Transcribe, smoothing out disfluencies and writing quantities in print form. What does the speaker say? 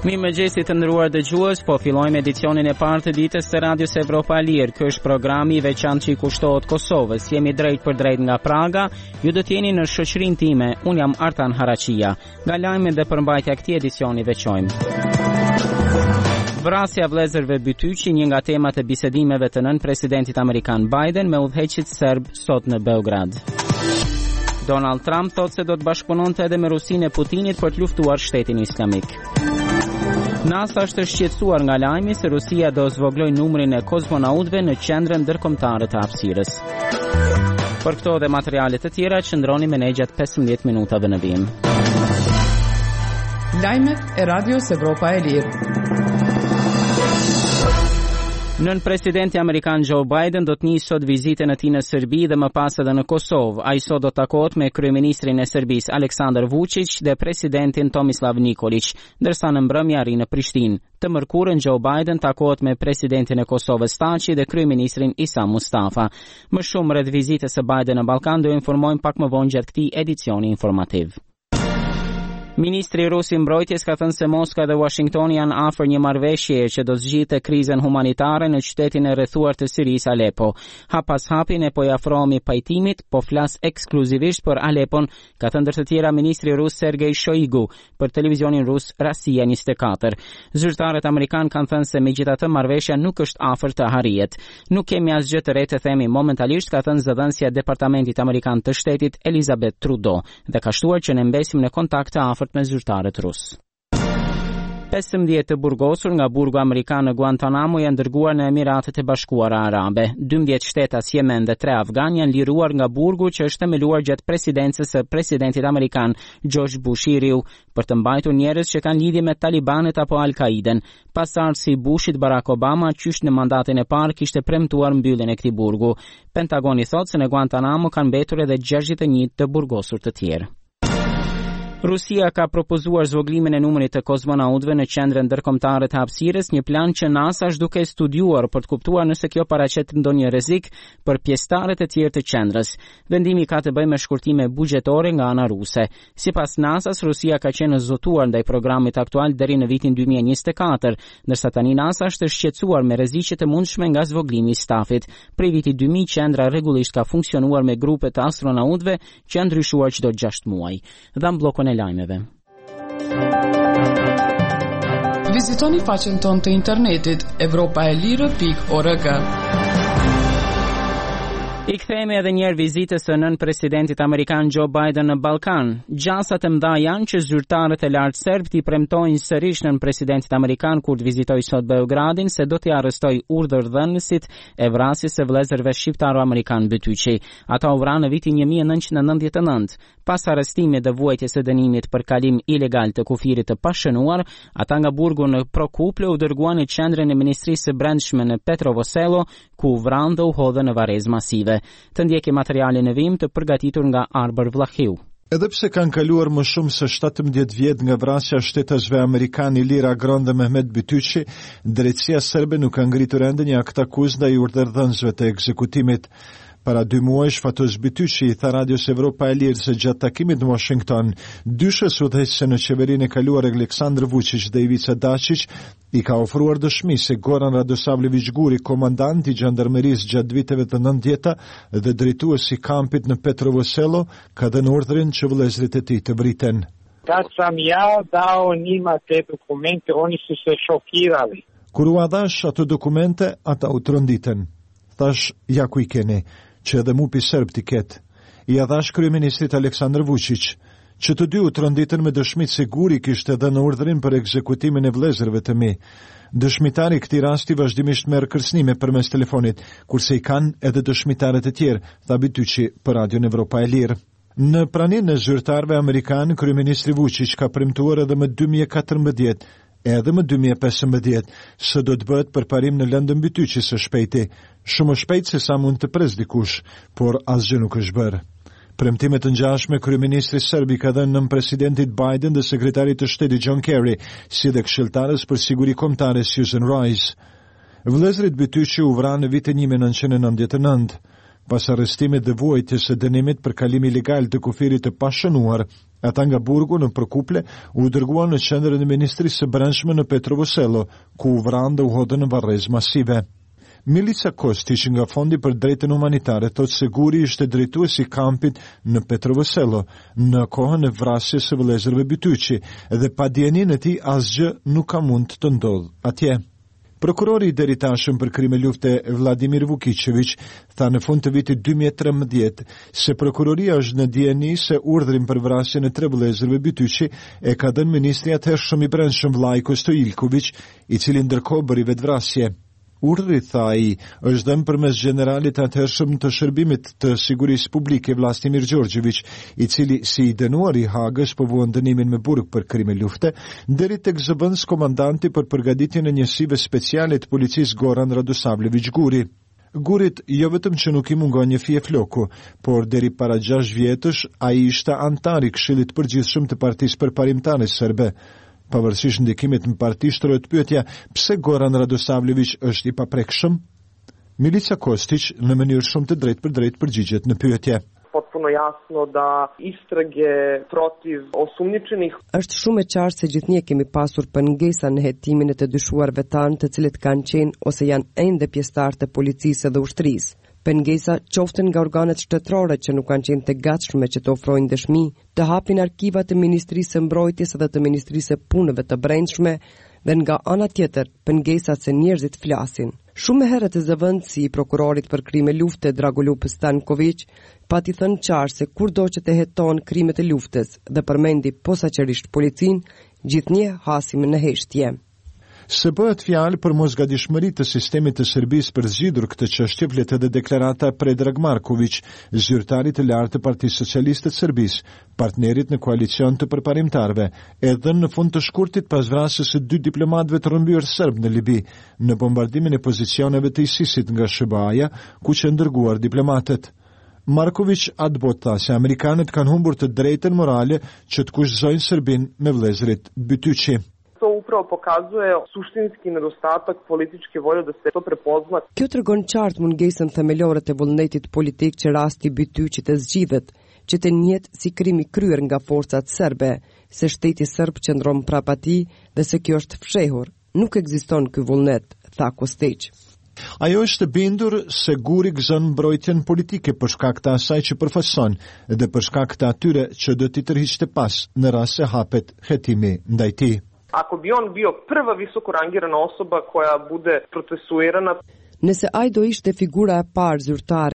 Mirëmëngjesit të nderuar dëgjues, po fillojmë edicionin e parë të ditës së Radios Evropa e Lirë. Ky është programi i veçantë që i kushtohet Kosovës. Jemi drejt për drejt nga Praga. Ju do të jeni në shoqërinë time. Unë jam Artan Haraçia. Nga lajmet dhe përmbajtja e këtij edicioni veçojmë. Vrasja vëllezërve Bytyqi, një nga temat e bisedimeve të nën presidentit amerikan Biden me udhëheqësit serb sot në Beograd. Donald Trump thotë se do të bashkëpunonte edhe me Rusinë e Putinit për të luftuar shtetin islamik. NASA është shqetësuar nga lajmi se Rusia do zvoglojë numrin e kozmonautëve në qendrën ndërkombëtare të hapësirës. Për këto dhe materiale të tjera qëndroni me ne gjatë 15 minutave në vim. Lajmet e Radios Evropa e Lirë. Nën presidenti amerikan Joe Biden do të nisë sot vizitën e tij në Serbi dhe më pas edhe në Kosovë. Ai sot do të takohet me kryeministrin e Serbisë Aleksandar Vučić dhe presidentin Tomislav Nikolić, ndërsa në mbrëmje arrin në Prishtinë. Të mërkurën Joe Biden takohet me presidentin e Kosovës Taqi dhe kryeministrin Isa Mustafa. Më shumë rreth vizitës së Biden në Ballkan do informojmë pak më vonë gjatë këtij edicioni informativ. Ministri rus i mbrojtjes ka thënë se Moska dhe Washingtoni janë afër një marrëveshjeje që do zgjidhte krizën humanitare në qytetin e rrethuar të Sirisë Alepo. Hap pas hapi ne po i afrohemi pajtimit, po flas ekskluzivisht për Alepon, ka thënë ndër të tjera ministri rus Sergej Shoigu për televizionin rus Rasia 24. Zyrtarët amerikan kanë thënë se megjithatë marrëveshja nuk është afër të harrihet. Nuk kemi asgjë të re të themi momentalisht, ka thënë zëdhënësja e Departamentit Amerikan të Shtetit Elizabeth Trudeau dhe ka shtuar që ne mbesim në kontakt të me zyrtarët rus. 15 të burgosur nga burgu amerikan në Guantanamo janë dërguar në Emiratet e Bashkuara Arabe. 12 shtetas Yemen dhe 3 afgan janë liruar nga burgu që është themeluar gjatë presidencës së presidentit amerikan George Bush i Riu për të mbajtur njerëz që kanë lidhje me Talibanet apo Al-Qaiden. Pasardhësi i Bushit Barack Obama qysh në mandatin e parë kishte premtuar mbylljen e këtij burgu. Pentagoni thotë se në Guantanamo kanë mbetur edhe 61 të burgosur të tjerë. Rusia ka propozuar zvoglimin e numrit të kozmonautëve në qendrën ndërkombëtare të hapësirës, një plan që NASA është duke studiuar për të kuptuar nëse kjo paraqet ndonjë rrezik për pjesëtarët e tjerë të qendrës. Vendimi ka të bëjë me shkurtime buxhetore nga ana ruse. Sipas NASA-s, Rusia ka qenë zotuar ndaj programit aktual deri në vitin 2024, ndërsa tani NASA është shqetësuar me rreziqet e mundshme nga zvoglimi i stafit. Prej vitit 2000 qendra rregullisht ka funksionuar me grupe të astronautëve që janë ndryshuar çdo 6 muaj. Dham bllokun lajmeve. Vizitoni faqen tonë të internetit europaelire.org. I kthehemi edhe një herë vizitës së nën presidentit amerikan Joe Biden në Ballkan. Gjasat e mëdha janë që zyrtarët e lartë serb i premtojnë sërish nën presidentit amerikan kur të vizitojë sot Beogradin se do t'i arrestojë urdhërdhënësit e vrasjes së vëllezërve shqiptaro-amerikan Bytyqi. Ata u vranë në vitin 1999. Pas arrestimit dhe vuajtjes së dënimit për kalim ilegal të kufirit të pashënuar, ata nga burgu në Prokuplje u dërguan në qendrën e Ministrisë së Brendshme në Petrovo Selo, ku u vranë dhe u hodhën në varrezë masive. Të ndjeki materialin e vim të përgatitur nga Arber Vlahiu. Edhe pse kanë kaluar më shumë se 17 vjet nga vrasja e shtetasve amerikan Ilir Agron dhe Mehmet Bytyqi, drejtësia serbe nuk ka ngritur ende një akt akuzë ndaj urdhërdhënësve të ekzekutimit. Para 2 muajsh Fatos Bytyqi i tha Radios Evropa e Lirë se gjatë takimit në Washington, dyshës udhëheqëse në qeverinë e kaluar Aleksandar Vučić dhe Ivica Dačić i ka ofruar dëshmi se Goran Radosavljević Guri, komandant i gjandarmerisë gjatë viteve të 90-ta dhe drejtuesi i kampit në Petrovo Selo, ka dhënë urdhrin që vëllezërit e tij të vriten. Kad sam ja dao njima te dokumente, oni su se šokirali. Kur u dhash ato dokumente, ata u tronditen. Thash, ja ku i keni, që edhe mupi serb t'i ketë. I dhash kryeministrit Aleksandar Vučić, që të dy u tronditën me dëshmit se Guri kishte dhënë urdhrin për ekzekutimin e vëllezërve të mi. Dëshmitari këtij rasti vazhdimisht merr kërcënime përmes telefonit, kurse i kanë edhe dëshmitarët e tjerë, tha Bytyqi për Radion Evropa e Lirë. Në praninë e zyrtarëve amerikanë, kryeministri Vučić ka premtuar edhe më 2014 edhe më 2015 se do të bëhet përparim në lëndën Bytyqi së shpejti, shumë shpejt se sa mund të pres dikush, por asgjë nuk është bërë. Premtime të ngjashme kryeministri serb i ka dhënë nën presidentit Biden dhe sekretarit të shtetit John Kerry, si dhe këshilltarës për siguri kombëtare Susan Rice. Vëllezërit Bytyqi u vranë në vitin 1999. pas arrestimit dhe vuajtjes së dënimit për kalim ilegal të kufirit të pashënuar, ata nga burgu në Prokuple u dërguan në qendrën e Ministrisë së Brendshme në Petrovosello, ku u vranë dhe u hodhën në varrezë masive. Milica Kostić nga Fondi për Drejtën Humanitare thotë se Guri ishte drejtuesi i kampit në Petrovosello në kohën e vrasjes së vëllezërve Bytyqi dhe pa dijenin e tij asgjë nuk ka mund të ndodhë atje. Prokurori i deritashëm për krime lufte Vladimir Vukićević tha në fund të vitit 2013 se prokuroria është në dijeni se urdhrin për vrasjen e 3 vëllezërve Bytyqi e ka dhënë ministri i atëhershëm i brendshëm Vlajko Stoiljković, i cili ndërkohë bëri vetvrasje. Urdhri, tha ai, është dhënë përmes generalit atëhershëm të shërbimit të sigurisë publike Vladimir Gjorgjević, i cili si i dënuar i Hagës po vuan dënimin me burg për krime lufte, deri tek zëvendës komandanti për përgatitjen e njësive speciale të policisë Goran Radosavljević Guri. Gurit jo vetëm që nuk i mungon një fije floku, por deri para 6 vjetësh ai ishte antar i Këshillit të Përgjithshëm të Partisë Përparimtare Serbe. Pavarësisht ndikimit në parti, shtrohet pyetja pse Goran Radosavljević është i paprekshëm? Milica Kostić në mënyrë shumë të drejtë përgjigjet në pyetje. Potpuno jasno da istrage protiv osumnjičenih. Është shumë e qartë se gjithnjë kemi pasur pengesa në hetimin e të dyshuarve tanë të cilët kanë qenë ose janë ende pjesëtarë të policisë dhe ushtrisë. Pengesa qoften nga organet shtetërore që nuk kanë qenë të gatshme që të ofrojnë dëshmi, të hapin arkivat e Ministrisë së Mbrojtjes dhe të Ministrisë së Punëve të Brendshme, dhe nga ana tjetër pengesat se njerëzit flasin. Shumë herët e zëvendësi i prokurorit për krime lufte Dragoljub Stanković pati thënë qartë se kurdo që të heton krimet e luftës dhe përmendi posaçërisht policinë, gjithnjë hasim në heshtje. Se bëhet fjalë për mosgadishmëri të sistemit të Serbisë për zgjidhur këtë çështje, vlet edhe deklarata Predrag Marković, zyrtarit të lartë të Partisë Socialiste të Serbisë, partnerit në koalicion të përparimtarëve, edhe në fund të shkurtit pas vrasjes së 2 diplomatëve të rrëmbyer serb në Libi, në bombardimin e pozicioneve të ISIS-it nga Shëbaja, ku që ndërguar diplomatët. Marković tha se amerikanët kanë humbur të drejtën morale që të kushtojnë Serbinë me vëllezërit Bytyqi. To upravo pokazuje suštinski nedostatak političke volje da se to prepozna. Kjo tregon qartë mungesën themelore të vullnetit politik që rasti Bytyqit e zgjidhet, që të njetë si krimi kryer nga forcat serbe, se shteti serb qëndron prapa tij dhe se kjo është fshehur. Nuk ekziston ky vullnet, tha Kostić. Ajo është bindur se Guri gëzon mbrojtjen politike për shkak të asaj që përfaqëson dhe për shkak të atyre që do t'i tërhiqte pas në rast se hapet hetimi ndaj tij. Ako bi on bio prva visoko rangirana osoba koja bude procesuirana. Nëse ai do ishte figura e parë zyrtare